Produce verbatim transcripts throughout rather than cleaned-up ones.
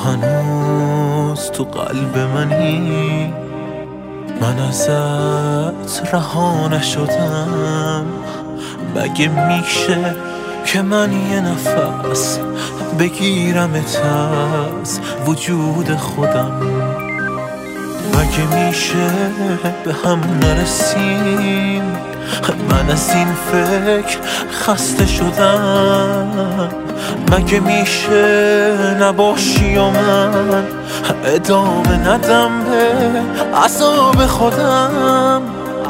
هنوز تو قلب منی، من ازت رها نشدم. مگه میشه که من یه نفس بگیرمت از وجود خودم؟ مگه میشه به هم نرسیم؟ من از این فکر خسته شدم. مگه میشه نباشی و من ادامه ندم به عذاب خودم؟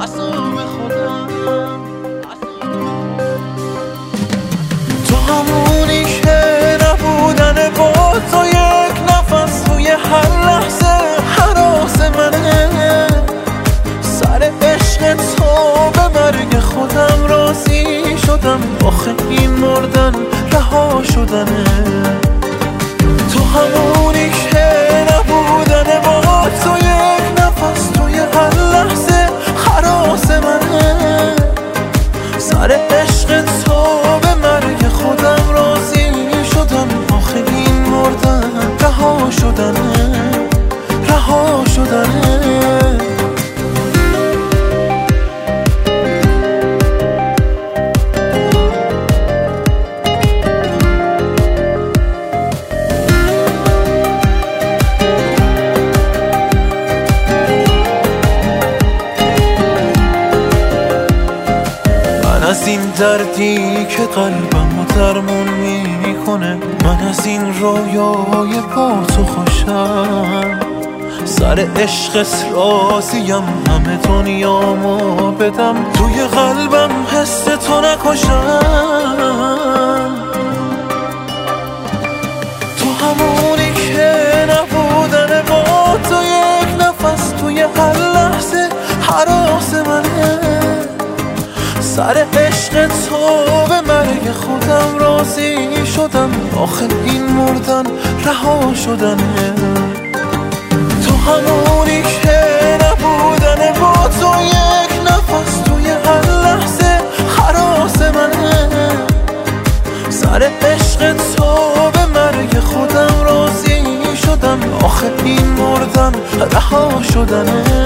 تو همونی که نبودن با تو یک نفس توی هر لحظه هراس منه. سر عشق تو به مرگ خودم راضی شدم. آخه این مردن رها شدنه. تو همونی که نبودن با تو یک نفس توی هر لحظه هراس منه. سر عشق تو به مرگ خودم راضی شدم. آخه این مردن رها شدنه، رها شدنه. از این دردی که قلبمو درمون میکنه، من از این رویای با تو خوشم. سر عشقت راضیم همه دنیامو بدم، توی قلبم حس تو نکشم. تو همونی که نبودن با تو یک نفس توی هر لحظه هراس منه. سر عشق تو به مرگ خودم راضی شدم. آخه این مردن رها شدنه. تو همونی که نبودن با تو یک نفس توی هر لحظه هراس منه. سر عشق تو به مرگ خودم راضی شدم. آخه این مردن رها شدنه.